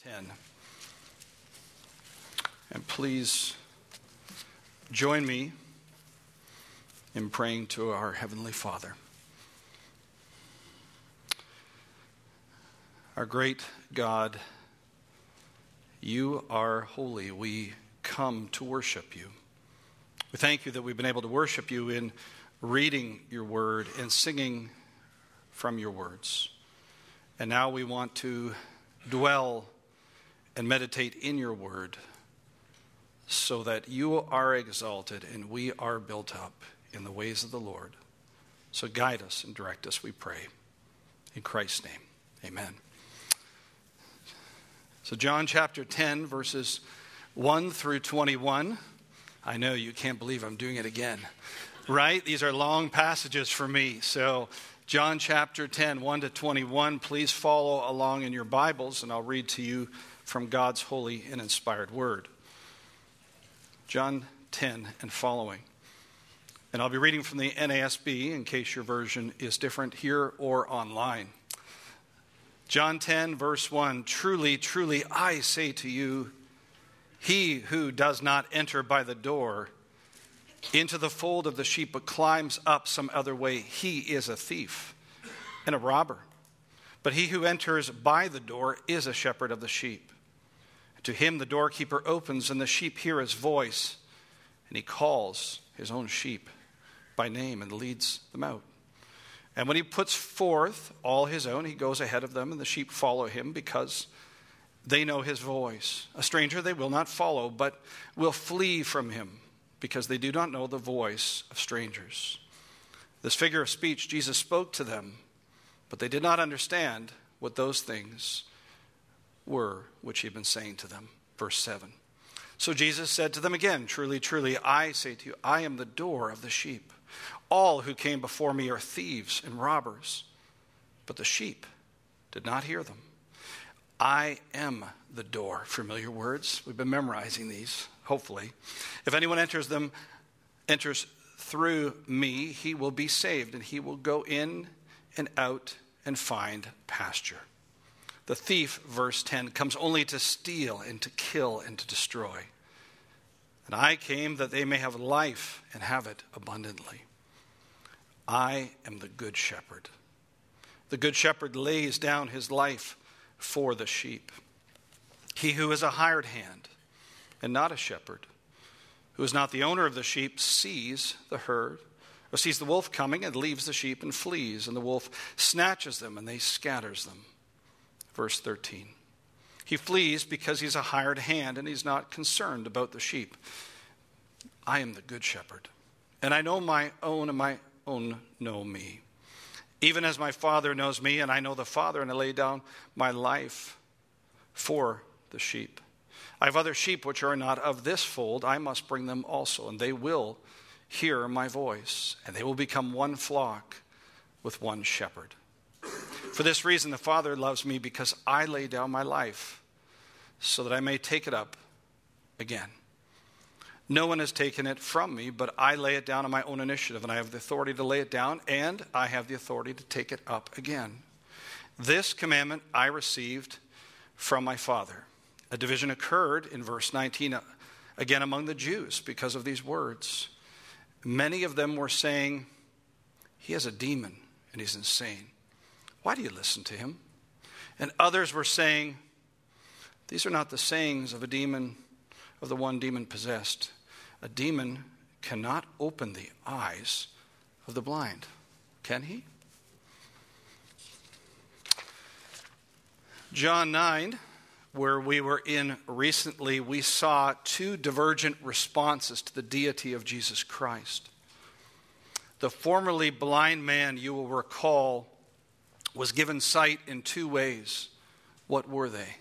10. And please join me in praying to our Heavenly Father. Our great God, you are holy. We come to worship you. We thank you that we've been able to worship you in reading your word and singing from your words. And now we want to dwell and meditate in your word so that you are exalted and we are built up in the ways of the Lord. So guide us and direct us, we pray. In Christ's name, amen. So John chapter 10, verses 1 through 21. I know you can't believe I'm doing it again, right? These are long passages for me. So John chapter 10, 1 to 21. Please follow along in your Bibles, and I'll read to you from God's holy and inspired word. John 10 and following. And I'll be reading from the NASB in case your version is different here or online. John 10, verse 1, truly, truly, I say to you, he who does not enter by the door into the fold of the sheep, but climbs up some other way, he is a thief and a robber. But he who enters by the door is a shepherd of the sheep. To him the doorkeeper opens, and the sheep hear his voice, and he calls his own sheep by name and leads them out. And when he puts forth all his own, he goes ahead of them, and the sheep follow him because they know his voice. A stranger they will not follow, but will flee from him because they do not know the voice of strangers. This figure of speech Jesus spoke to them, but they did not understand what those things were which he had been saying to them. Verse 7. So Jesus said to them again, truly, truly, I say to you, I am the door of the sheep. All who came before me are thieves and robbers, but the sheep did not hear them. I am the door. Familiar words. We've been memorizing these, hopefully. If anyone enters through me, he will be saved, and he will go in and out and find pasture. The thief, verse 10, comes only to steal and to kill and to destroy. And I came that they may have life and have it abundantly. I am the good shepherd. The good shepherd lays down his life for the sheep. He who is a hired hand and not a shepherd, who is not the owner of the sheep, sees the herd, or sees the wolf coming and leaves the sheep and flees, and the wolf snatches them and they scatters them. Verse 13. He flees because he's a hired hand and he's not concerned about the sheep. I am the good shepherd, and I know my own, and my own know me. Even as my Father knows me, and I know the Father, and I lay down my life for the sheep. I have other sheep which are not of this fold. I must bring them also, and they will hear my voice, and they will become one flock with one shepherd. For this reason the Father loves me, because I lay down my life so that I may take it up again. No one has taken it from me, but I lay it down on my own initiative, and I have the authority to lay it down, and I have the authority to take it up again. This commandment I received from my Father. A division occurred in verse 19 again among the Jews because of these words. Many of them were saying, he has a demon and he's insane. Why do you listen to him? And others were saying, these are not the sayings of a demon, of the one demon possessed. A demon cannot open the eyes of the blind, can he? John 9, where we were in recently, we saw two divergent responses to the deity of Jesus Christ. The formerly blind man, you will recall, was given sight in two ways. What were they?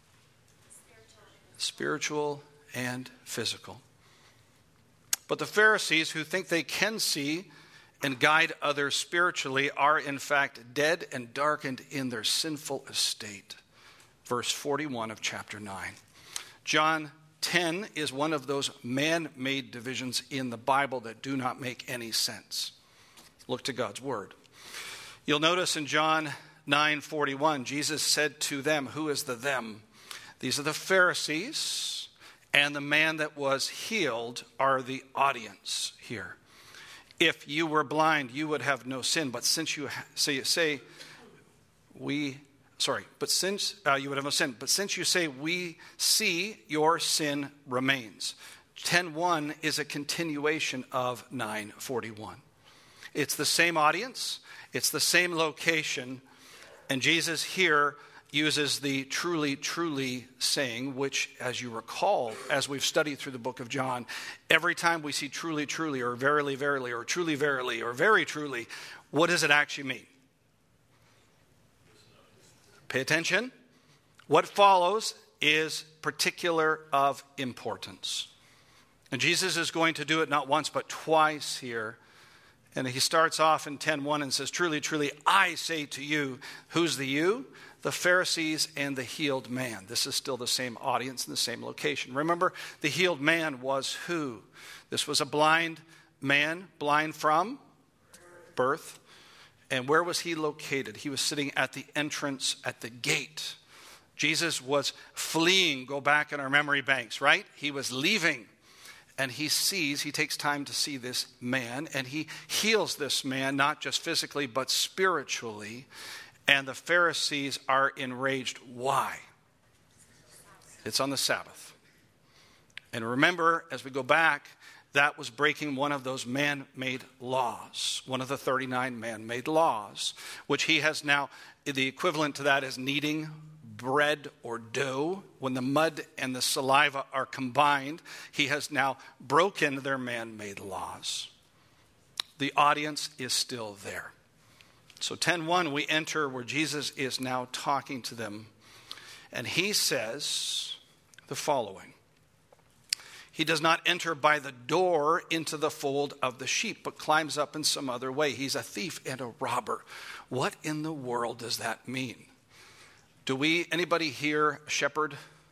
Spiritual and physical. But the Pharisees, who think they can see and guide others spiritually, are in fact dead and darkened in their sinful estate. Verse 41 of chapter 9. John 10 is one of those man-made divisions in the Bible that do not make any sense. Look to God's word. You'll notice in John 9:41, Jesus said to them, who is the them? These are the Pharisees, and the man that was healed are the audience here. If you were blind, you would have no sin. But since you say you would have no sin. But since you say we see, your sin remains. 10:1 is a continuation of 9:41. It's the same audience. It's the same location. And Jesus here uses the truly, truly saying, which, as you recall, as we've studied through the book of John, every time we see truly, truly, or verily, verily, or truly, verily, or very truly, what does it actually mean? Pay attention. What follows is particular of importance. And Jesus is going to do it not once, but twice here. And he starts off in 10:1 and says, truly, truly, I say to you. Who's the you? The Pharisees and the healed man. This is still the same audience in the same location. Remember, the healed man was who? This was a blind man, blind from birth. And where was he located? He was sitting at the entrance, at the gate. Jesus was fleeing. Go back in our memory banks, right? He was leaving. And he takes time to see this man, and he heals this man, not just physically, but spiritually. And the Pharisees are enraged. Why? It's on the Sabbath. And remember, as we go back, that was breaking one of those man-made laws, one of the 39 man-made laws, which he has now, the equivalent to that is kneading bread or dough. When the mud and the saliva are combined, he has now broken their man-made laws. The audience is still there. So 10:1, we enter where Jesus is now talking to them. And he says the following. He does not enter by the door into the fold of the sheep, but climbs up in some other way. He's a thief and a robber. What in the world does that mean? Anybody here a shepherd?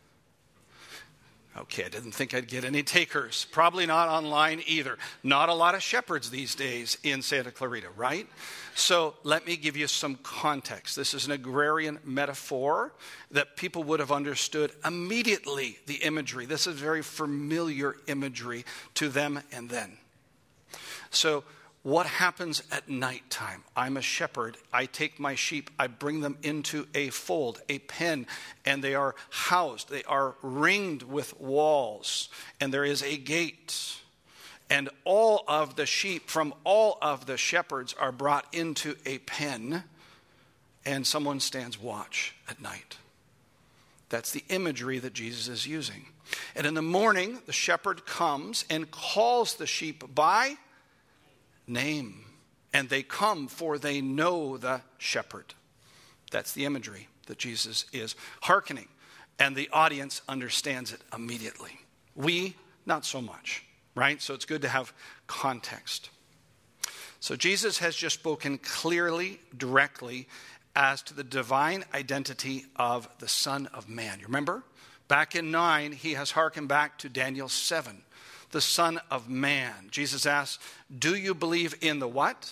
Okay, I didn't think I'd get any takers. Probably not online either. Not a lot of shepherds these days in Santa Clarita, right? So let me give you some context. This is an agrarian metaphor that people would have understood immediately, the imagery. This is very familiar imagery to them and then. So what happens at nighttime? I'm a shepherd. I take my sheep. I bring them into a fold, a pen, and they are housed. They are ringed with walls, and there is a gate. And all of the sheep from all of the shepherds are brought into a pen, and someone stands watch at night. That's the imagery that Jesus is using. And in the morning, the shepherd comes and calls the sheep by name. And they come, for they know the shepherd. That's the imagery that Jesus is hearkening. And the audience understands it immediately. We, not so much, right? So it's good to have context. So Jesus has just spoken clearly, directly, as to the divine identity of the Son of Man. You remember? Back in 9, he has hearkened back to Daniel 7. The Son of Man. Jesus asks, do you believe in the what?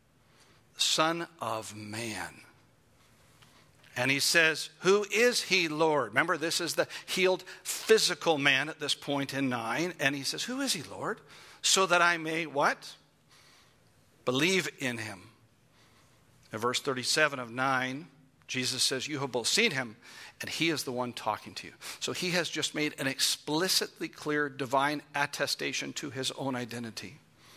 Son of Man. And he says, who is he, Lord? Remember, this is the healed physical man at this point in 9. And he says, who is he, Lord? So that I may what? Believe in him. In verse 37 of 9, Jesus says, you have both seen him, and he is the one talking to you. So he has just made an explicitly clear divine attestation to his own identity.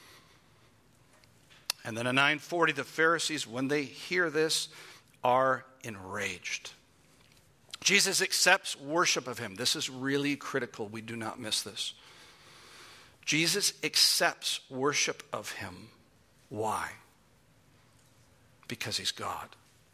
And then in 9:40, the Pharisees, when they hear this, are enraged. Jesus accepts worship of him. This is really critical. We do not miss this. Jesus accepts worship of him. Why? Because he's God.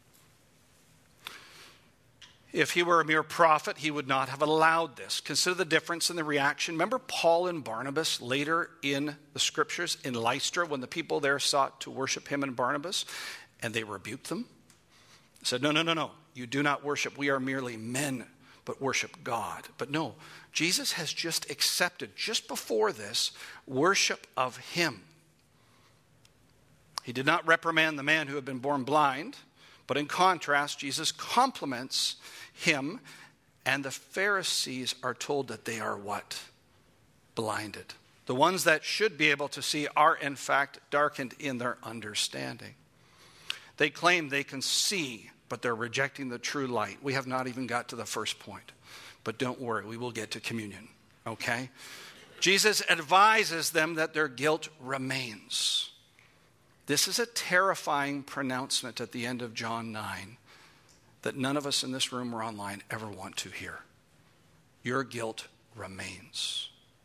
If he were a mere prophet, he would not have allowed this. Consider the difference in the reaction. Remember Paul and Barnabas later in the scriptures in Lystra when the people there sought to worship him and Barnabas and they rebuked them? They said, no. You do not worship. We are merely men, but worship God. But no, Jesus has just accepted, just before this, worship of him. He did not reprimand the man who had been born blind, but in contrast, Jesus compliments him And the Pharisees are told that they are what? Blinded. The ones that should be able to see are in fact darkened in their understanding. They claim they can see, but they're rejecting the true light. We have not even got to the first point. But don't worry, we will get to communion, okay? Jesus advises them that their guilt remains. This is a terrifying pronouncement at the end of John 9 that none of us in this room or online ever want to hear. Your guilt remains.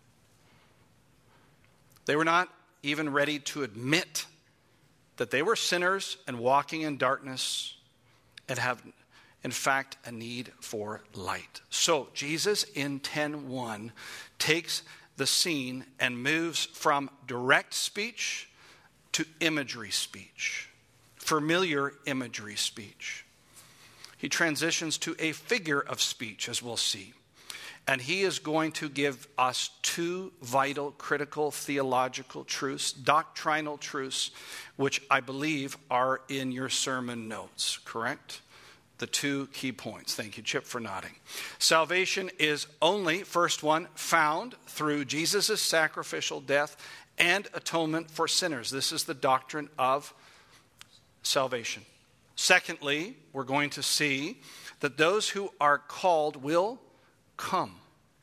They were not even ready to admit that they were sinners and walking in darkness and have, in fact, a need for light. So Jesus in 10:1 takes the scene and moves from direct speech to imagery speech, familiar imagery speech. He transitions to a figure of speech, as we'll see. And he is going to give us two vital, critical, theological truths, doctrinal truths, which I believe are in your sermon notes, correct? The two key points. Thank you, Chip, for nodding. Salvation is only, first one, found through Jesus' sacrificial death and atonement for sinners. This is the doctrine of salvation. Secondly, we're going to see that those who are called will come.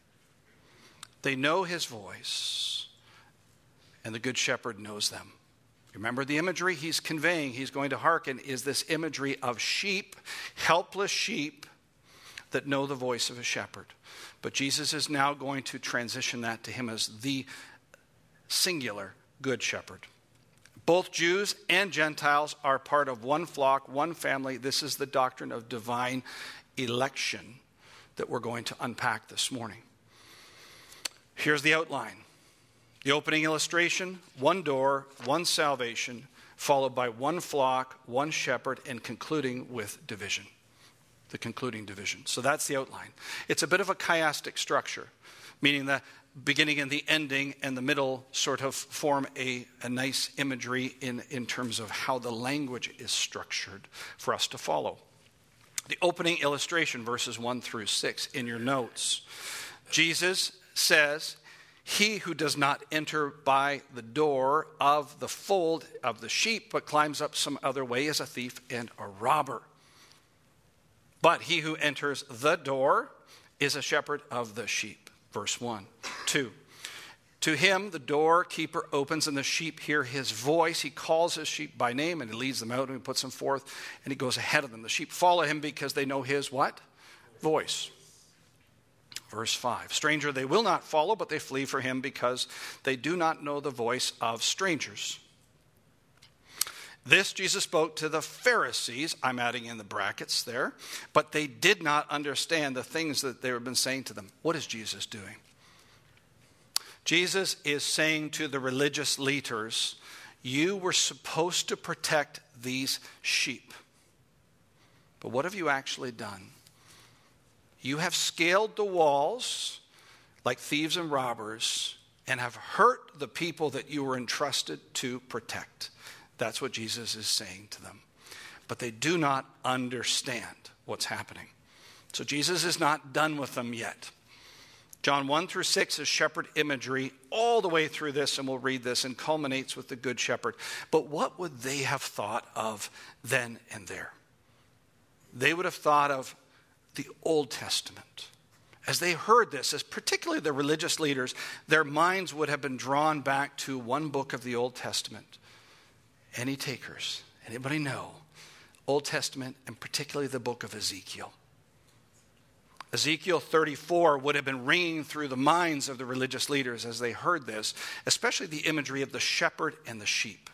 They know his voice, and the Good Shepherd knows them. Remember the imagery he's conveying, he's going to hearken, is this imagery of sheep, helpless sheep that know the voice of a shepherd. But Jesus is now going to transition that to him as the singular Good Shepherd. Both Jews and Gentiles are part of one flock, one family. This is the doctrine of divine election that we're going to unpack this morning. Here's the outline. The opening illustration, one door, one salvation, followed by one flock, one shepherd, and concluding with division. The concluding division. So that's the outline. It's a bit of a chiastic structure, meaning the beginning and the ending and the middle sort of form a nice imagery in terms of how the language is structured for us to follow. The opening illustration, verses 1-6 in your notes. Jesus says, "He who does not enter by the door of the fold of the sheep, but climbs up some other way, is a thief and a robber. But he who enters the door is a shepherd of the sheep." Verse 1. 2. To him the doorkeeper opens, and the sheep hear his voice. He calls his sheep by name, and he leads them out, and he puts them forth, and he goes ahead of them. The sheep follow him because they know his what? Voice. Verse 5. Stranger they will not follow, but they flee for him because they do not know the voice of strangers. This Jesus spoke to the Pharisees. I'm adding in the brackets there. But they did not understand the things that they had been saying to them. What is Jesus doing? Jesus is saying to the religious leaders, you were supposed to protect these sheep. But what have you actually done? You have scaled the walls like thieves and robbers and have hurt the people that you were entrusted to protect. That's what Jesus is saying to them. But they do not understand what's happening. So Jesus is not done with them yet. John 1-6 is shepherd imagery all the way through this, and we'll read this, and culminates with the Good Shepherd. But what would they have thought of then and there? They would have thought of the Old Testament. As they heard this, as particularly the religious leaders, their minds would have been drawn back to one book of the Old Testament. Any takers? Anybody know? Old Testament, and particularly the book of Ezekiel. Ezekiel 34 would have been ringing through the minds of the religious leaders as they heard this, especially the imagery of the shepherd and the sheep.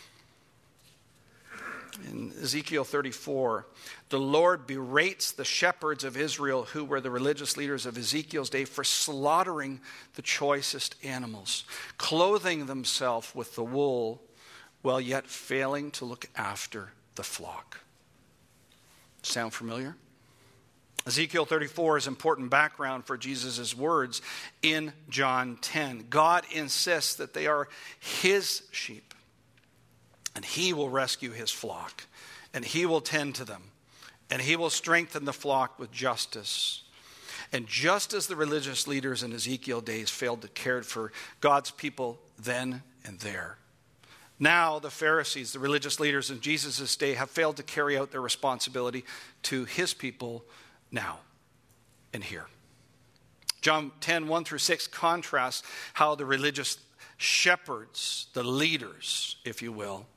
In Ezekiel 34, the Lord berates the shepherds of Israel, who were the religious leaders of Ezekiel's day, for slaughtering the choicest animals, clothing themselves with the wool, while yet failing to look after the flock. Sound familiar? Ezekiel 34 is important background for Jesus' words in John 10. God insists that they are his sheep, and he will rescue his flock, and he will tend to them, and he will strengthen the flock with justice. And just as the religious leaders in Ezekiel days failed to care for God's people then and there, now the Pharisees, the religious leaders in Jesus' day, have failed to carry out their responsibility to his people now and here. John 10, 1 through 6 contrasts how the religious shepherds, the leaders, if you will,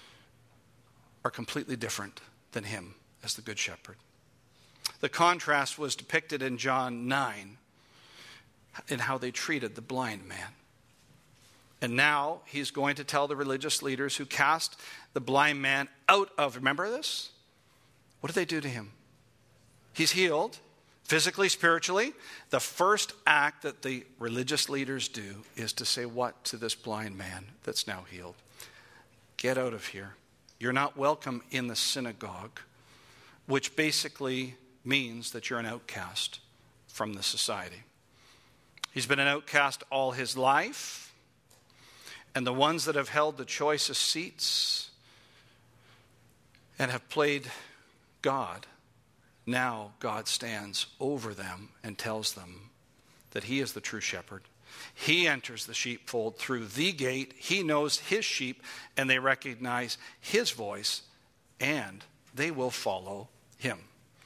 are completely different than him as the good shepherd. The contrast was depicted in John 9 in how they treated the blind man. And now he's going to tell the religious leaders who cast the blind man out of, remember this? What did they do to him? He's healed, physically, spiritually. The first act that the religious leaders do is to say what to this blind man that's now healed? Get out of here. You're not welcome in the synagogue, which basically means that you're an outcast from the society. He's been an outcast all his life. And the ones that have held the choicest seats and have played God, now God stands over them and tells them that he is the true shepherd. He enters the sheepfold through the gate. He knows his sheep, and they recognize his voice, and they will follow him.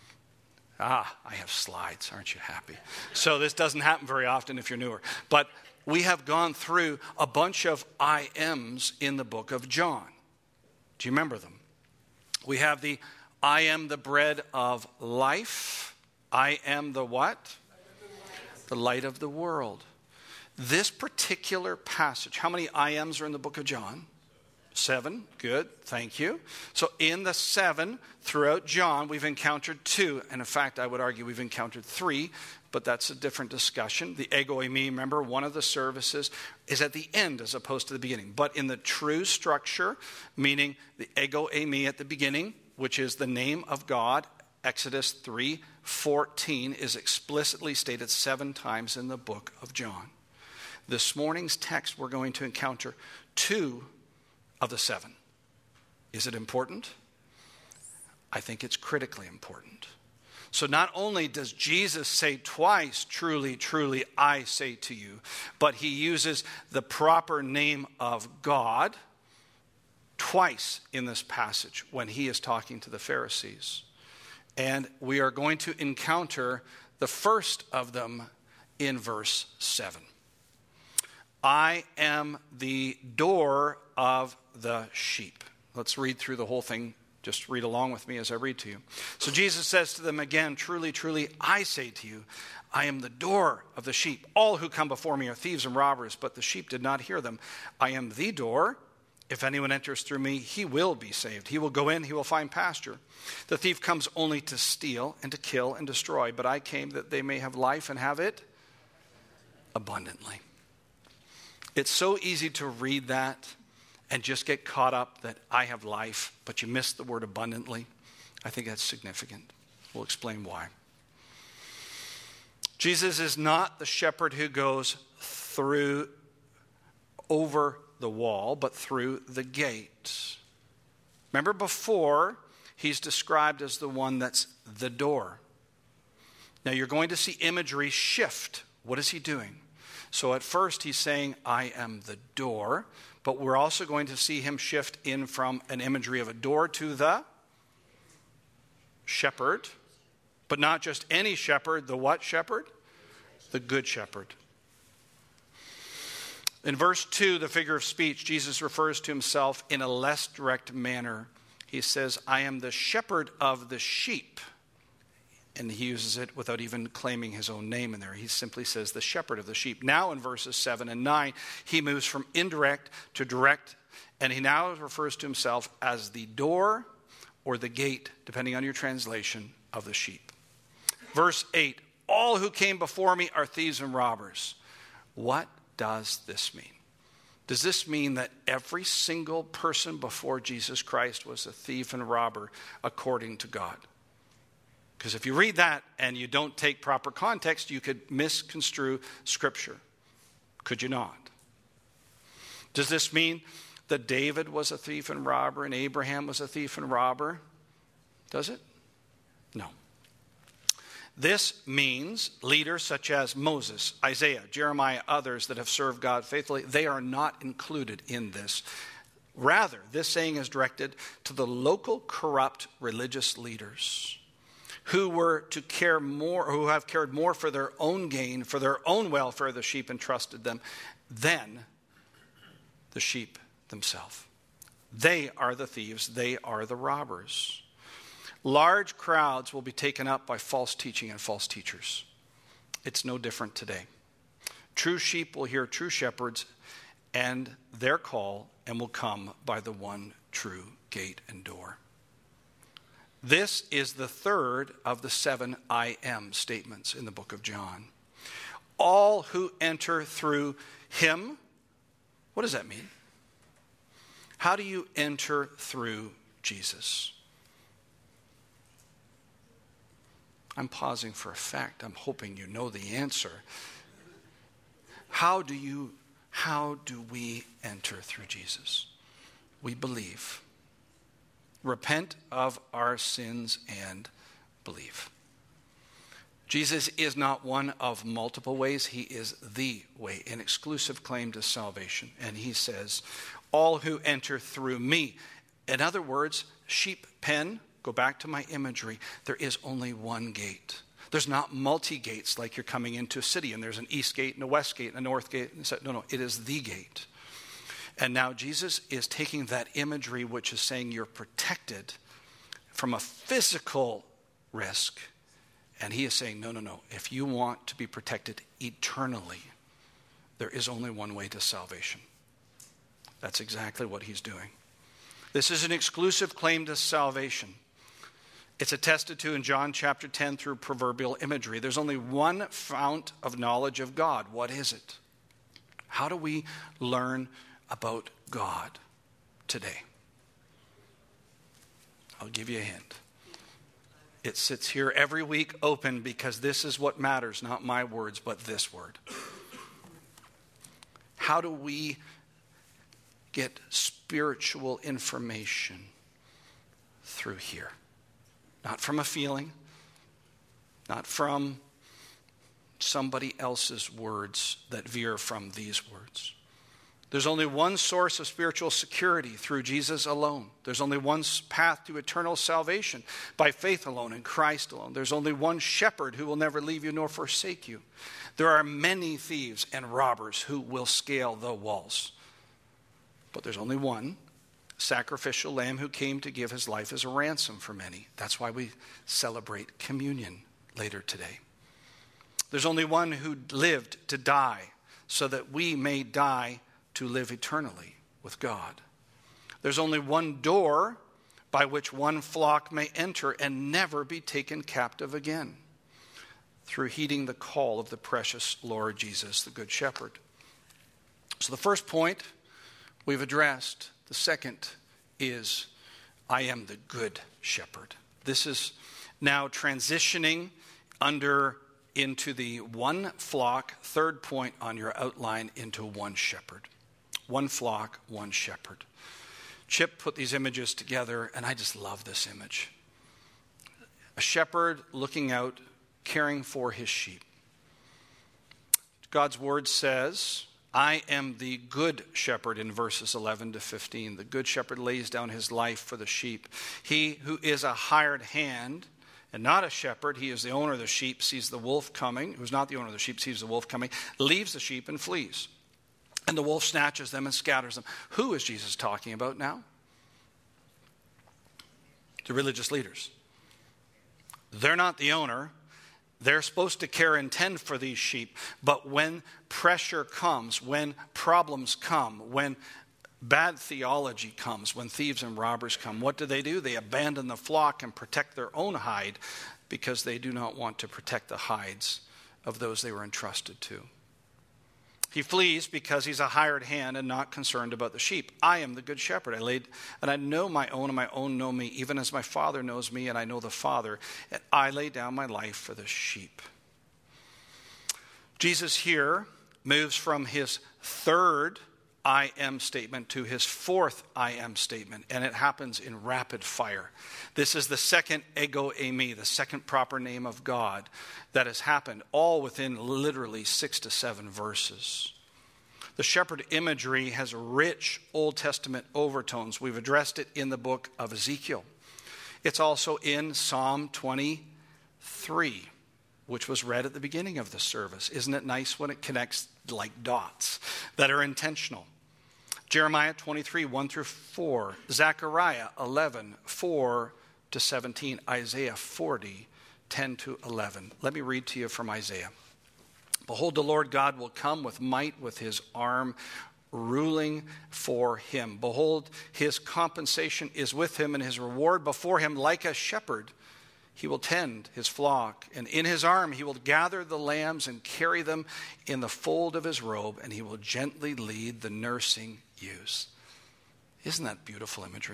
I have slides. Aren't you happy? So this doesn't happen very often if you're newer. But we have gone through a bunch of I ams in the book of John. Do you remember them? We have the I am the bread of life. I am the what? The light of the world. This particular passage, how many I ams are in the book of John? 7. Good. Thank you. So in the 7 throughout John, we've encountered 2. And in fact, I would argue we've encountered 3. But that's a different discussion. The ego eimi, remember, one of the services is at the end as opposed to the beginning. But in the true structure, meaning the ego eimi at the beginning, which is the name of God, Exodus 3:14 is explicitly stated 7 times in the book of John. This morning's text, we're going to encounter 2 of the 7. Is it important? I think it's critically important. So not only does Jesus say twice, truly, truly, I say to you, but he uses the proper name of God twice in this passage when he is talking to the Pharisees. And we are going to encounter the first of them in verse 7. I am the door of the sheep. Let's read through the whole thing. Just read along with me as I read to you. So Jesus says to them again, truly, truly, I say to you, I am the door of the sheep. All who come before me are thieves and robbers, but the sheep did not hear them. I am the door. If anyone enters through me, he will be saved. He will go in, he will find pasture. The thief comes only to steal and to kill and destroy, but I came that they may have life and have it abundantly. It's so easy to read that and just get caught up that I have life, but you miss the word abundantly. I think that's significant. We'll explain why. Jesus is not the shepherd who goes through over the wall, but through the gate. Remember before, he's described as the one that's the door. Now you're going to see imagery shift. What is he doing? So at first he's saying, I am the door. But we're also going to see him shift in from an imagery of a door to the shepherd. But not just any shepherd, the what shepherd? The good shepherd. In verse 2, the figure of speech, Jesus refers to himself in a less direct manner. He says, I am the shepherd of the sheep. And he uses it without even claiming his own name in there. He simply says the shepherd of the sheep. Now in verses 7 and 9, he moves from indirect to direct. And he now refers to himself as the door or the gate, depending on your translation, of the sheep. Verse 8, all who came before me are thieves and robbers. What does this mean? Does this mean that every single person before Jesus Christ was a thief and robber according to God? Because if you read that and you don't take proper context, you could misconstrue Scripture. Could you not? Does this mean that David was a thief and robber and Abraham was a thief and robber? Does it? No. This means leaders such as Moses, Isaiah, Jeremiah, others that have served God faithfully, they are not included in this. Rather, this saying is directed to the local corrupt religious leaders who were to care more, who have cared more for their own gain, for their own welfare of the sheep entrusted them, than the sheep themselves. They are the thieves. They are the robbers. Large crowds will be taken up by false teaching and false teachers. It's no different today. True sheep will hear true shepherds and their call and will come by the one true gate and door. This is the third of the 7 I am statements in the book of John. All who enter through him. What does that mean? How do you enter through Jesus? I'm pausing for effect. I'm hoping you know the answer. How do we enter through Jesus? We believe. Repent of our sins and believe. Jesus is not one of multiple ways. He is the way, an exclusive claim to salvation. And he says, all who enter through me. In other words, sheep pen, go back to my imagery, there is only one gate. There's not multi-gates like you're coming into a city and there's an east gate and a west gate and a north gate. No, it is the gate. And now Jesus is taking that imagery, which is saying you're protected from a physical risk. And he is saying, no. If you want to be protected eternally, there is only one way to salvation. That's exactly what he's doing. This is an exclusive claim to salvation. It's attested to in John chapter 10 through proverbial imagery. There's only one fount of knowledge of God. What is it? How do we learn about God today? I'll give you a hint. It sits here every week open because this is what matters, not my words, but this word. How do we get spiritual information through here? Not from a feeling, not from somebody else's words that veer from these words. There's only one source of spiritual security through Jesus alone. There's only one path to eternal salvation by faith alone in Christ alone. There's only one shepherd who will never leave you nor forsake you. There are many thieves and robbers who will scale the walls. But there's only one sacrificial lamb who came to give his life as a ransom for many. That's why we celebrate communion later today. There's only one who lived to die so that we may die to live eternally with God. There's only one door by which one flock may enter and never be taken captive again, through heeding the call of the precious Lord Jesus, the Good Shepherd. So the first point we've addressed. The second is, I am the Good Shepherd. This is now transitioning into the one flock, third point on your outline, into one shepherd. One flock, one shepherd. Chip put these images together, and I just love this image. A shepherd looking out, caring for his sheep. God's word says, I am the good shepherd in verses 11 to 15. The good shepherd lays down his life for the sheep. He who is a hired hand and not a shepherd, he is the owner of the sheep, sees the wolf coming, who's not the owner of the sheep, sees the wolf coming, leaves the sheep and flees. And the wolf snatches them and scatters them. Who is Jesus talking about now? The religious leaders. They're not the owner. They're supposed to care and tend for these sheep. But when pressure comes, when problems come, when bad theology comes, when thieves and robbers come, what do? They abandon the flock and protect their own hide because they do not want to protect the hides of those they were entrusted to. He flees because he's a hired hand and not concerned about the sheep. I am the good shepherd. I know my own, and my own know me, even as my Father knows me, and I know the Father. And I lay down my life for the sheep. Jesus here moves from his third I am statement to his fourth I am statement, and it happens in rapid fire. This is the second ego eimi, the second proper name of God that has happened, all within literally 6 to 7 verses. The shepherd imagery has rich Old Testament overtones. We've addressed it in the book of Ezekiel. It's also in Psalm 23, which was read at the beginning of the service. Isn't it nice when it connects like dots that are intentional? Jeremiah 23, 1 through 4. Zechariah 11, 4 to 17. Isaiah 40, 10 to 11. Let me read to you from Isaiah. Behold, the Lord God will come with might, with his arm ruling for him. Behold, his compensation is with him, and his reward before him. Like a shepherd, he will tend his flock, and in his arm he will gather the lambs and carry them in the fold of his robe, and he will gently lead the nursing ewes. Isn't that beautiful imagery?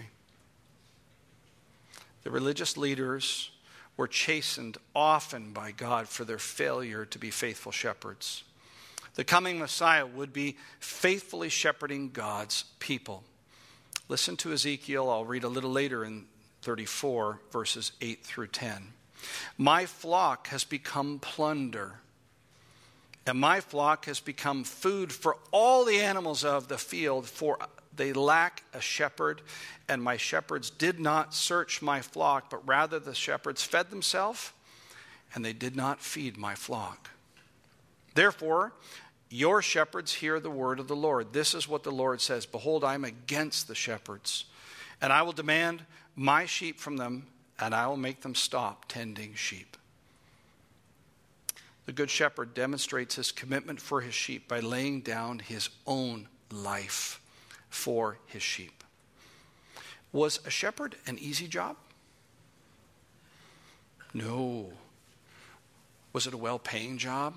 The religious leaders were chastened often by God for their failure to be faithful shepherds. The coming Messiah would be faithfully shepherding God's people. Listen to Ezekiel. I'll read a little later in 34, verses 8 through 10. My flock has become plunder, and my flock has become food for all the animals of the field, for they lack a shepherd, and my shepherds did not search my flock, but rather the shepherds fed themselves, and they did not feed my flock. Therefore, your shepherds hear the word of the Lord. This is what the Lord says. Behold, I am against the shepherds, and I will demand my sheep from them, and I will make them stop tending sheep. The good shepherd demonstrates his commitment for his sheep by laying down his own life for his sheep. Was a shepherd an easy job? No. Was it a well-paying job?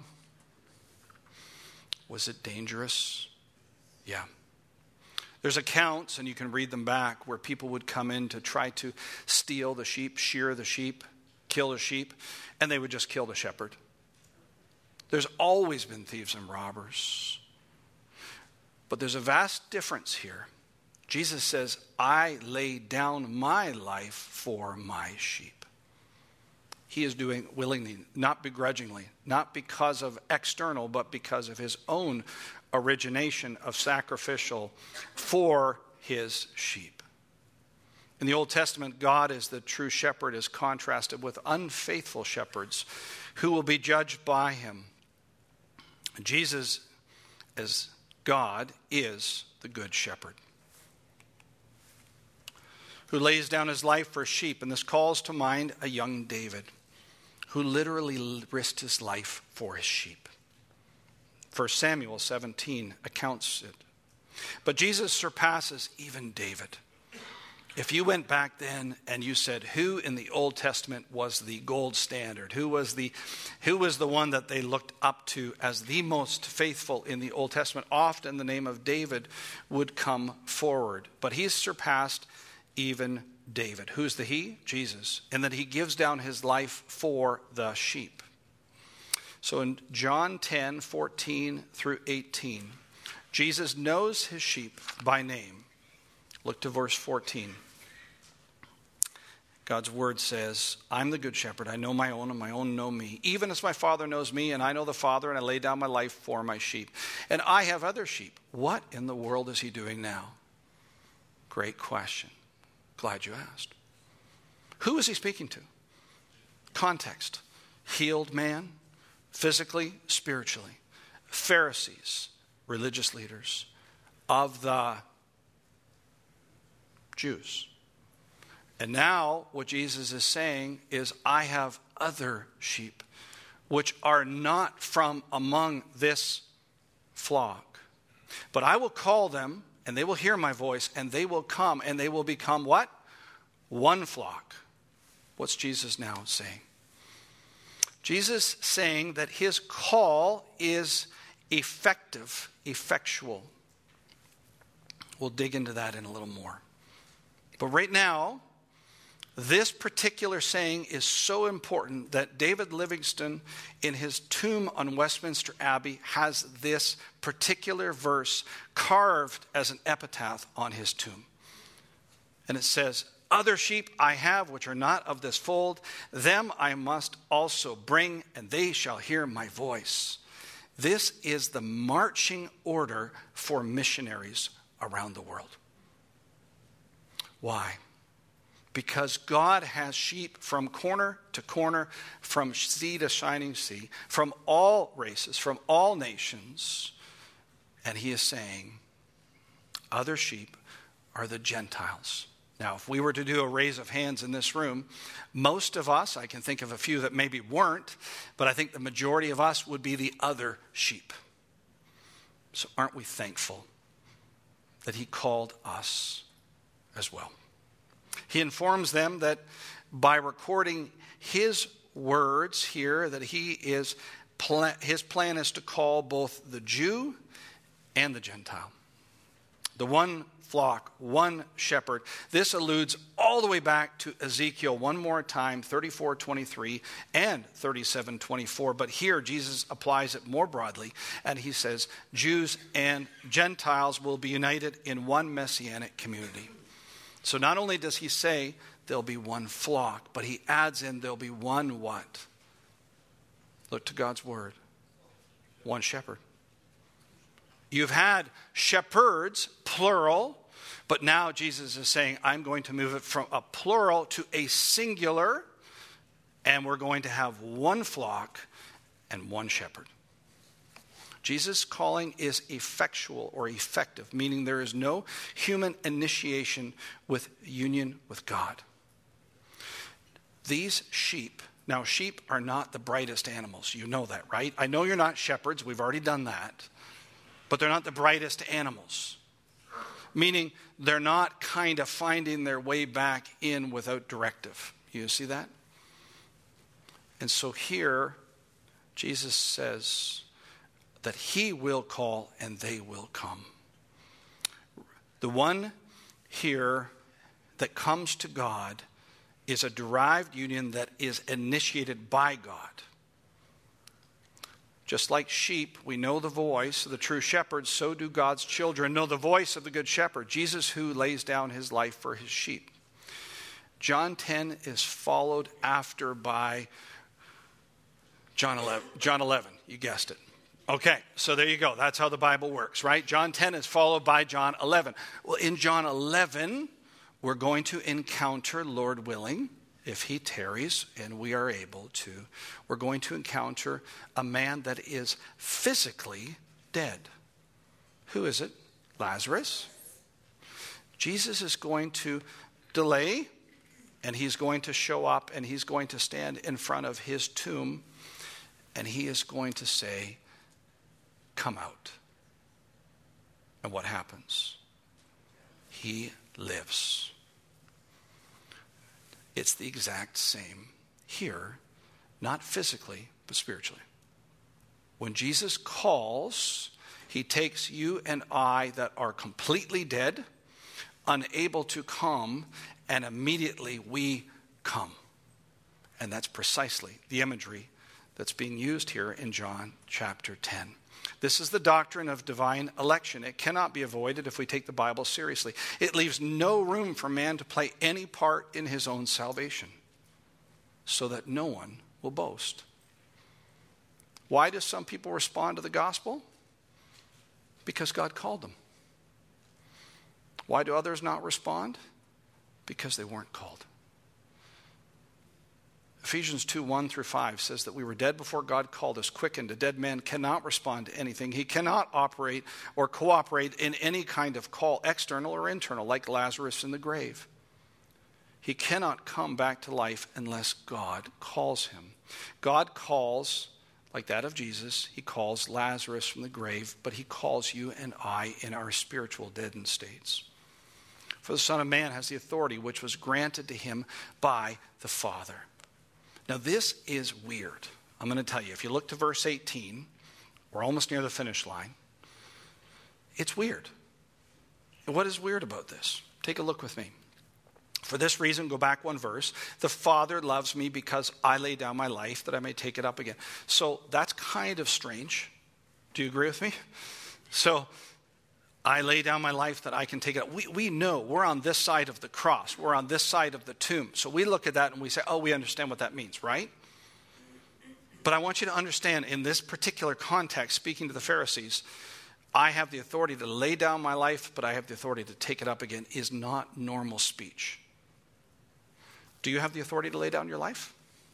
Was it dangerous? Yeah. There's accounts, and you can read them back, where people would come in to try to steal the sheep, shear the sheep, kill the sheep, and they would just kill the shepherd. There's always been thieves and robbers. But there's a vast difference here. Jesus says, I lay down my life for my sheep. He is doing willingly, not begrudgingly, not because of external, but because of his own origination of sacrificial for his sheep. In the Old Testament, God as the true shepherd is contrasted with unfaithful shepherds who will be judged by him. Jesus, as God, is the good shepherd who lays down his life for sheep. And this calls to mind a young David who literally risked his life for his sheep. 1 Samuel 17 accounts it. But Jesus surpasses even David. If you went back then and you said, who in the Old Testament was the gold standard? Who was the one that they looked up to as the most faithful in the Old Testament? Often the name of David would come forward. But he's surpassed even David. Who's the he? Jesus. And that he gives down his life for the sheep. So in John 10, 14 through 18, Jesus knows his sheep by name. Look to verse 14. God's word says, I'm the good shepherd. I know my own, and my own know me. Even as my Father knows me, and I know the Father, and I lay down my life for my sheep. And I have other sheep. What in the world is he doing now? Great question. Glad you asked. Who is he speaking to? Context. Healed man, physically, spiritually. Pharisees, religious leaders of the Jews. And now what Jesus is saying is, I have other sheep which are not from among this flock. But I will call them, and they will hear my voice, and they will come, and they will become what? One flock. What's Jesus now saying? Jesus saying that his call is effective, effectual. We'll dig into that in a little more. But right now, This particular saying is so important that David Livingstone, in his tomb on Westminster Abbey, has this particular verse carved as an epitaph on his tomb. And it says, "Other sheep I have which are not of this fold, them I must also bring, and they shall hear my voice." This is the marching order for missionaries around the world. Why? Because God has sheep from corner to corner, from sea to shining sea, from all races, from all nations. And he is saying, other sheep are the Gentiles. Now, if we were to do a raise of hands in this room, most of us, I can think of a few that maybe weren't, but I think the majority of us would be the other sheep. So aren't we thankful that he called us as well? He informs them that by recording his words here, that his plan is to call both the Jew and the Gentile. The one flock, one shepherd. This alludes all the way back to Ezekiel one more time, 34:23 and 37:24. But here Jesus applies it more broadly, and he says Jews and Gentiles will be united in one messianic community. So not only does he say there'll be one flock, but he adds in there'll be one what? Look to God's word. One shepherd. You've had shepherds, plural, but now Jesus is saying, I'm going to move it from a plural to a singular, and we're going to have one flock and one shepherd. Jesus' calling is effectual or effective, meaning there is no human initiation with union with God. These sheep, now sheep are not the brightest animals. You know that, right? I know you're not shepherds. We've already done that. But they're not the brightest animals. Meaning they're not kind of finding their way back in without directive. You see that? And so here, Jesus says that he will call and they will come. The one here that comes to God is a derived union that is initiated by God. Just like sheep, we know the voice of the true shepherd, so do God's children know the voice of the good shepherd, Jesus who lays down his life for his sheep. John 10 is followed after by John 11. You guessed it. Okay, so there you go. That's how the Bible works, right? John 10 is followed by John 11. Well, in John 11, we're going to encounter, Lord willing, if he tarries and we are able to, we're going to encounter a man that is physically dead. Who is it? Lazarus. Jesus is going to delay, and he's going to show up, and he's going to stand in front of his tomb, and he is going to say, come out. And what happens? He lives. It's the exact same here, not physically, but spiritually. When Jesus calls, he takes you and I that are completely dead, unable to come, and immediately we come. And that's precisely the imagery that's being used here in John chapter 10. This is the doctrine of divine election. It cannot be avoided if we take the Bible seriously. It leaves no room for man to play any part in his own salvation, so that no one will boast. Why do some people respond to the gospel? Because God called them. Why do others not respond? Because they weren't called. Ephesians 2:1-5 says that we were dead before God called us, quickened. A dead man cannot respond to anything. He cannot operate or cooperate in any kind of call, external or internal, like Lazarus in the grave. He cannot come back to life unless God calls him. God calls, like that of Jesus, he calls Lazarus from the grave, but he calls you and I in our spiritual deadened states. For the Son of Man has the authority which was granted to him by the Father. Now this is weird. I'm going to tell you, if you look to verse 18, we're almost near the finish line. It's weird. And what is weird about this? Take a look with me. For this reason, go back one verse, the Father loves me because I lay down my life that I may take it up again. So that's kind of strange. Do you agree with me? So I lay down my life that I can take it up. We know we're on this side of the cross. We're on this side of the tomb. So we look at that and we say, oh, we understand what that means, right? But I want you to understand in this particular context, speaking to the Pharisees, I have the authority to lay down my life, but I have the authority to take it up again, is not normal speech. Do you have the authority to lay down your life?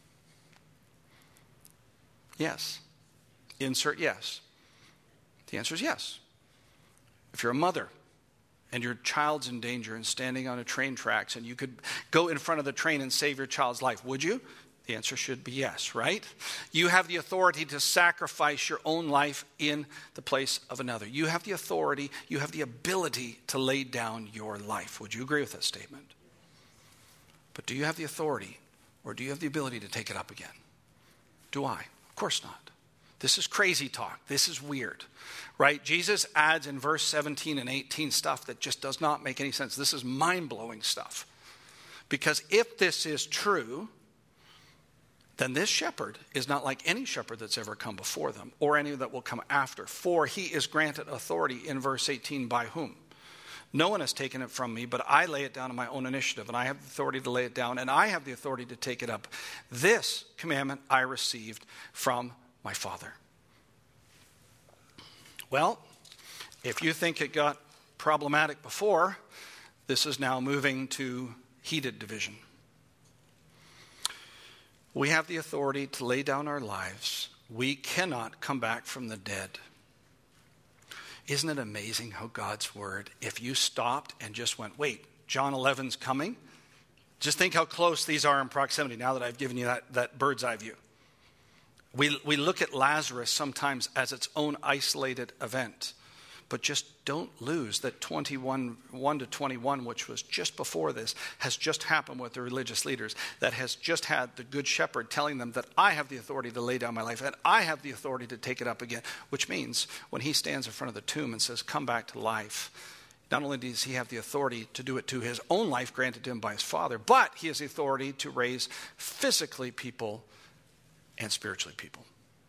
Yes. Insert yes. The answer is yes. If you're a mother and your child's in danger and standing on a train tracks and you could go in front of the train and save your child's life, would you? The answer should be yes, right? You have the authority to sacrifice your own life in the place of another. You have the authority, you have the ability to lay down your life. Would you agree with that statement? But do you have the authority or do you have the ability to take it up again? Do I? Of course not. This is crazy talk. This is weird, right? Jesus adds in verse 17 and 18 stuff that just does not make any sense. This is mind-blowing stuff. Because if this is true, then this shepherd is not like any shepherd that's ever come before them or any that will come after. For he is granted authority in verse 18 by whom? No one has taken it from me, but I lay it down on my own initiative, and I have the authority to lay it down, and I have the authority to take it up. This commandment I received from my Father. Well, if you think it got problematic before, this is now moving to heated division. We have the authority to lay down our lives. We cannot come back from the dead. Isn't it amazing how God's word, if you stopped and just went, wait, John 11's coming? Just think how close these are in proximity now that I've given you that bird's eye view. We look at Lazarus sometimes as its own isolated event. But just don't lose that 1 to 21, which was just before this, has just happened with the religious leaders. That has just had the good shepherd telling them that I have the authority to lay down my life and I have the authority to take it up again. Which means when he stands in front of the tomb and says, come back to life, not only does he have the authority to do it to his own life granted to him by his Father, but he has the authority to raise physically people and spiritually people.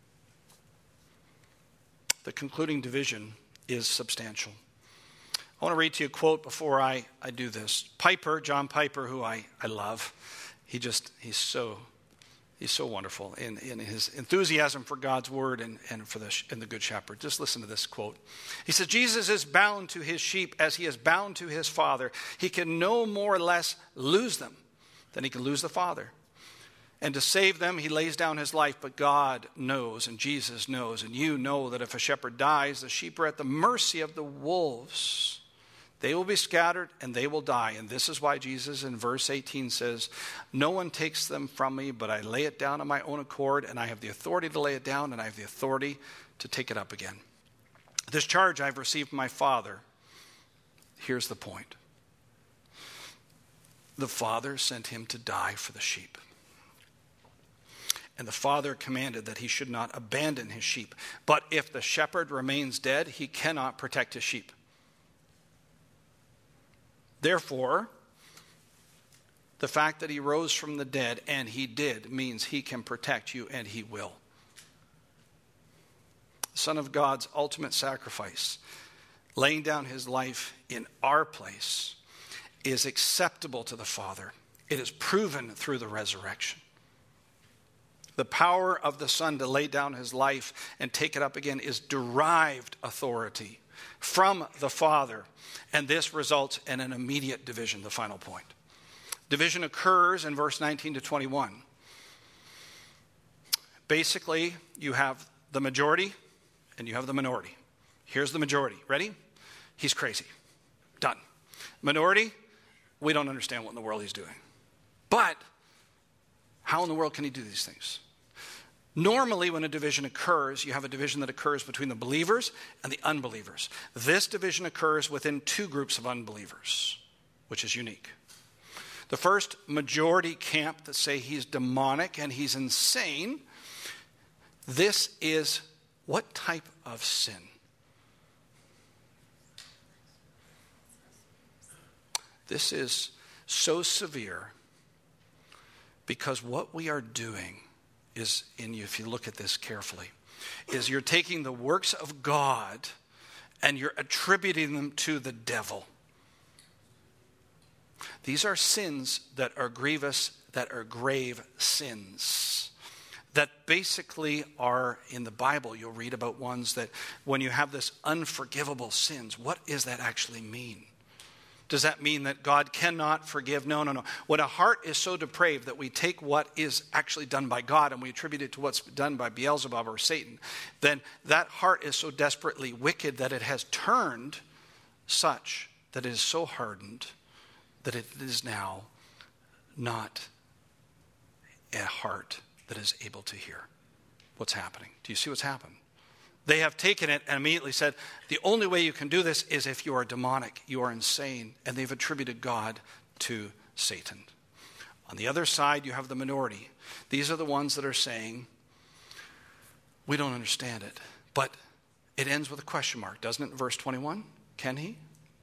The concluding division is substantial. I want to read to you a quote before I do this. Piper, John Piper, who I love, he's so wonderful in his enthusiasm for God's word and for the Good Shepherd. Just listen to this quote. He says, Jesus is bound to his sheep as he is bound to his Father. He can no more or less lose them than he can lose the Father. And to save them, he lays down his life. But God knows, and Jesus knows, and you know that if a shepherd dies, the sheep are at the mercy of the wolves. They will be scattered, and they will die. And this is why Jesus in verse 18 says, no one takes them from me, but I lay it down on my own accord, and I have the authority to lay it down, and I have the authority to take it up again. This charge I've received from my Father. Here's the point. The Father sent him to die for the sheep. And the Father commanded that he should not abandon his sheep. But if the shepherd remains dead, he cannot protect his sheep. Therefore, the fact that he rose from the dead, and he did, means he can protect you, and he will. The Son of God's ultimate sacrifice, laying down his life in our place, is acceptable to the Father. It is proven through the resurrection. The power of the Son to lay down his life and take it up again is derived authority from the Father. And this results in an immediate division, the final point. Division occurs in verse 19 to 21. Basically, you have the majority and you have the minority. Here's the majority. Ready? He's crazy. Done. Minority, we don't understand what in the world he's doing. But how in the world can he do these things? Normally, when a division occurs, you have a division that occurs between the believers and the unbelievers. This division occurs within two groups of unbelievers, which is unique. The first, majority camp that say he's demonic and he's insane. This is what type of sin? This is so severe because what we are doing is, if you look at this carefully, is you're taking the works of God and you're attributing them to the devil. These are sins that are grievous, that are grave sins. That basically are, in the Bible, you'll read about ones that when you have this unforgivable sins, what does that actually mean? Does that mean that God cannot forgive? No. When a heart is so depraved that we take what is actually done by God and we attribute it to what's done by Beelzebub or Satan, then that heart is so desperately wicked that it has turned such that it is so hardened that it is now not a heart that is able to hear what's happening. Do you see what's happened? They have taken it and immediately said, the only way you can do this is if you are demonic, you are insane, and they've attributed God to Satan. On the other side, you have the minority. These are the ones that are saying, we don't understand it. But it ends with a question mark, doesn't it, in verse 21? Can he?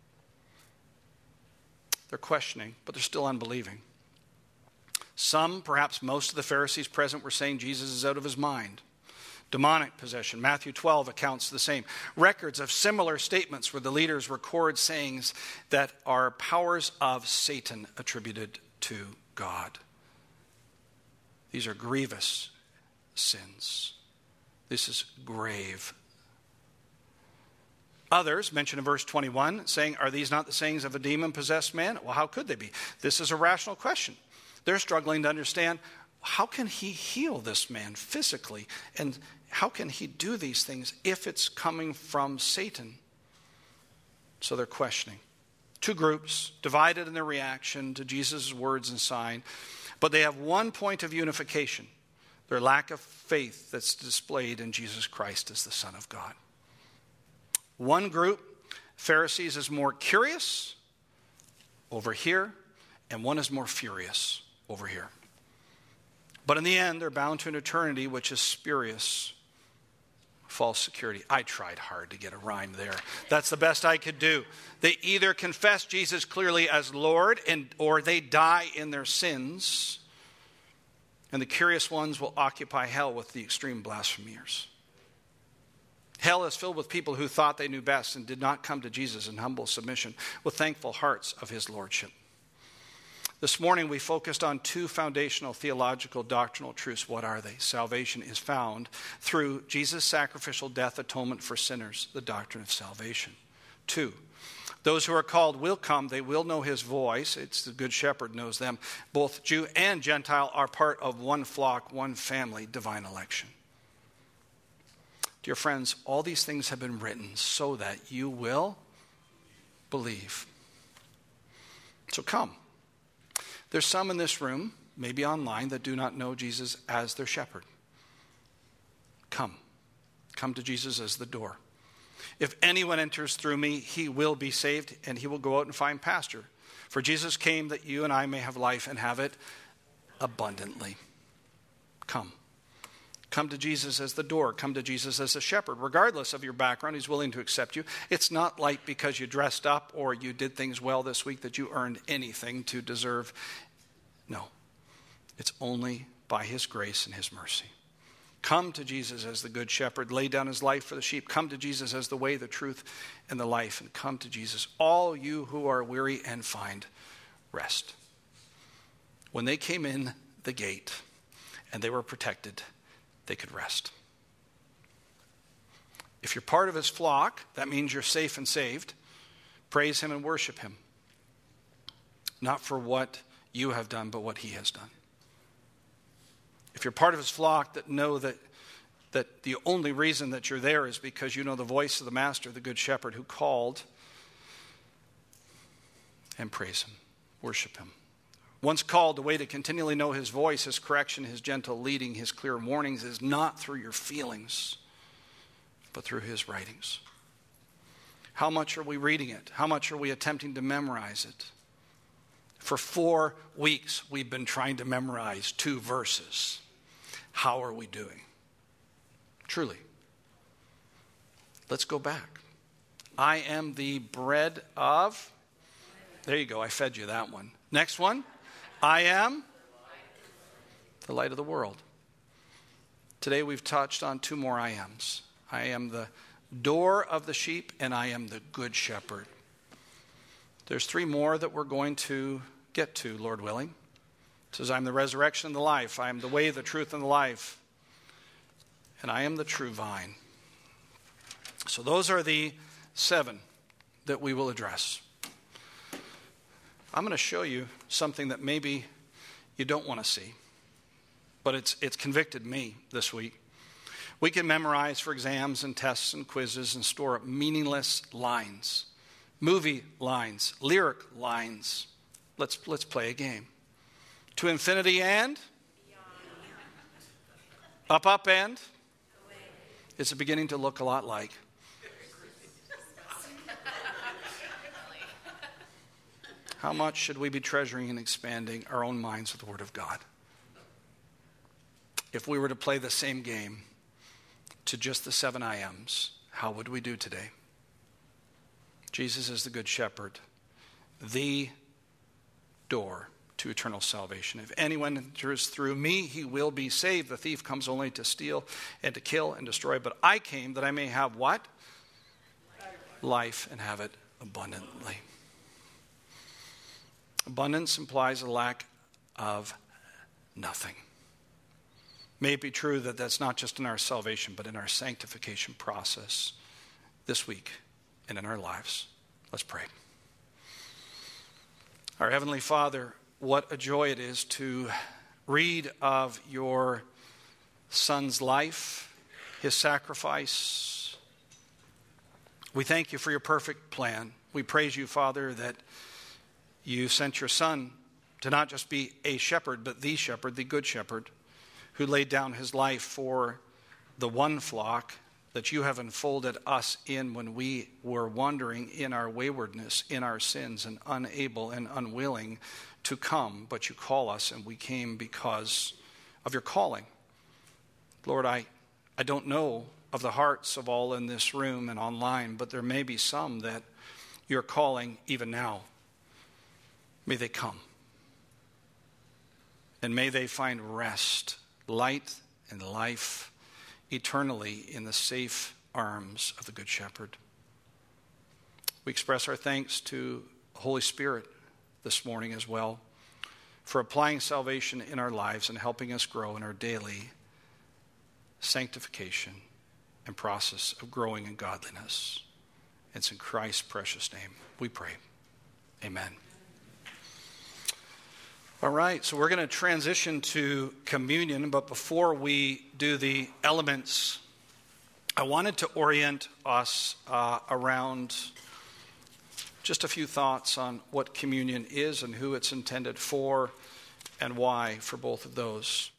They're questioning, but they're still unbelieving. Some, perhaps most of the Pharisees present, were saying Jesus is out of his mind. Demonic possession. Matthew 12 accounts the same. Records of similar statements where the leaders record sayings that are powers of Satan attributed to God. These are grievous sins. This is grave. Others, mentioned in verse 21, saying, are these not the sayings of a demon-possessed man? Well, how could they be? This is a rational question. They're struggling to understand, how can he heal this man physically? And how can he do these things if it's coming from Satan? So they're questioning. Two groups, divided in their reaction to Jesus' words and sign. But they have one point of unification. Their lack of faith that's displayed in Jesus Christ as the Son of God. One group, Pharisees, is more curious over here, and one is more furious over here. But in the end, they're bound to an eternity which is spurious, false security. I tried hard to get a rhyme there. That's the best I could do. They either confess Jesus clearly as Lord, or they die in their sins. And the curious ones will occupy hell with the extreme blasphemers. Hell is filled with people who thought they knew best and did not come to Jesus in humble submission with thankful hearts of his lordship. This morning we focused on two foundational theological doctrinal truths. What are they? Salvation is found through Jesus' sacrificial death atonement for sinners, the doctrine of salvation. Two, those who are called will come, they will know his voice. It's the good shepherd knows them. Both Jew and Gentile are part of one flock, one family, divine election. Dear friends, all these things have been written so that you will believe. So come. There's some in this room, maybe online, that do not know Jesus as their shepherd. Come. Come to Jesus as the door. If anyone enters through me, he will be saved, and he will go out and find pasture. For Jesus came that you and I may have life and have it abundantly. Come. Come to Jesus as the door. Come to Jesus as a shepherd. Regardless of your background, he's willing to accept you. It's not like because you dressed up or you did things well this week that you earned anything to deserve. No. It's only by his grace and his mercy. Come to Jesus as the good shepherd. Lay down his life for the sheep. Come to Jesus as the way, the truth, and the life. And come to Jesus, all you who are weary, and find rest. When they came in the gate and they were protected, they could rest. If you're part of his flock, that means you're safe and saved. Praise him and worship him. Not for what you have done, but what he has done. If you're part of his flock, that know that the only reason that you're there is because you know the voice of the master, the good shepherd who called, and praise him, worship him. Once called, the way to continually know his voice, his correction, his gentle leading, his clear warnings is not through your feelings, but through his writings. How much are we reading it? How much are we attempting to memorize it? For 4 weeks, we've been trying to memorize 2 verses. How are we doing? Truly. Let's go back. I am the bread of... There you go, I fed you that one. Next one. I am the light of the world. Today we've touched on two more I ams. I am the door of the sheep, and I am the good shepherd. There's three more that we're going to get to, Lord willing. It says, I'm the resurrection and the life. I am the way, the truth, and the life. And I am the true vine. So those are the 7 that we will address. I'm going to show you something that maybe you don't want to see, but it's convicted me this week. We can memorize for exams and tests and quizzes and store up meaningless lines, movie lines, lyric lines. Let's play a game. To infinity and up and it's beginning to look a lot like. How much should we be treasuring and expanding our own minds with the Word of God? If we were to play the same game to just the 7 I ams, how would we do today? Jesus is the Good Shepherd, the door to eternal salvation. If anyone enters through me, he will be saved. The thief comes only to steal and to kill and destroy. But I came that I may have what? Life, and have it abundantly. Abundance implies a lack of nothing. May it be true that that's not just in our salvation, but in our sanctification process this week and in our lives. Let's pray. Our Heavenly Father, what a joy it is to read of your Son's life, his sacrifice. We thank you for your perfect plan. We praise you, Father, that you sent your Son to not just be a shepherd, but the shepherd, the Good Shepherd, who laid down his life for the one flock that you have enfolded us in when we were wandering in our waywardness, in our sins, and unable and unwilling to come. But you call us, and we came because of your calling. Lord, I don't know of the hearts of all in this room and online, but there may be some that you're calling even now. May they come. And may they find rest, light, and life eternally in the safe arms of the Good Shepherd. We express our thanks to the Holy Spirit this morning as well for applying salvation in our lives and helping us grow in our daily sanctification and process of growing in godliness. It's in Christ's precious name we pray. Amen. All right, so we're going to transition to communion, but before we do the elements, I wanted to orient us around just a few thoughts on what communion is and who it's intended for and why for both of those.